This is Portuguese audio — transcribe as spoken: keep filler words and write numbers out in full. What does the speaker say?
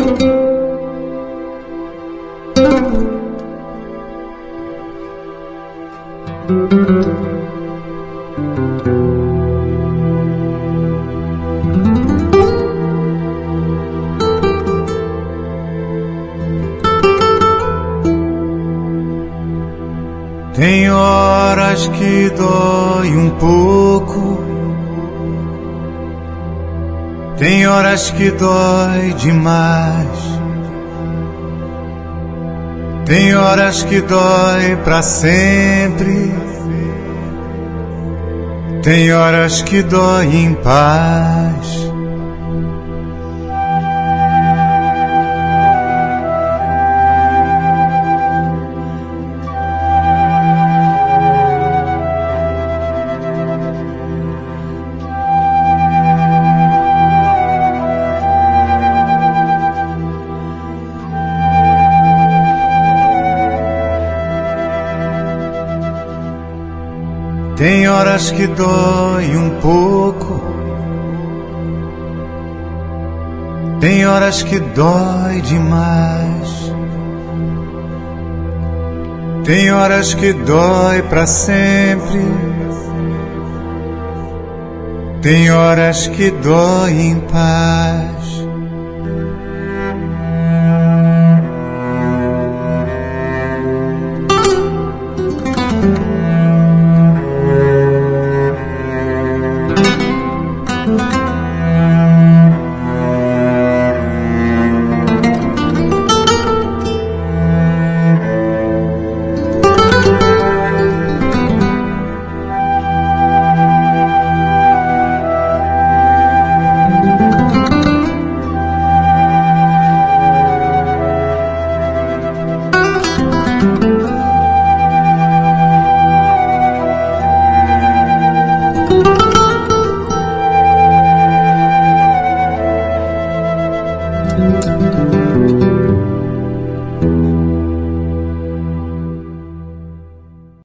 Tem horas que dói um pouco, tem horas que dói demais, tem horas que dói pra sempre, tem horas que dói em paz. Tem horas que dói um pouco, tem horas que dói demais, tem horas que dói pra sempre, tem horas que dói em paz. Música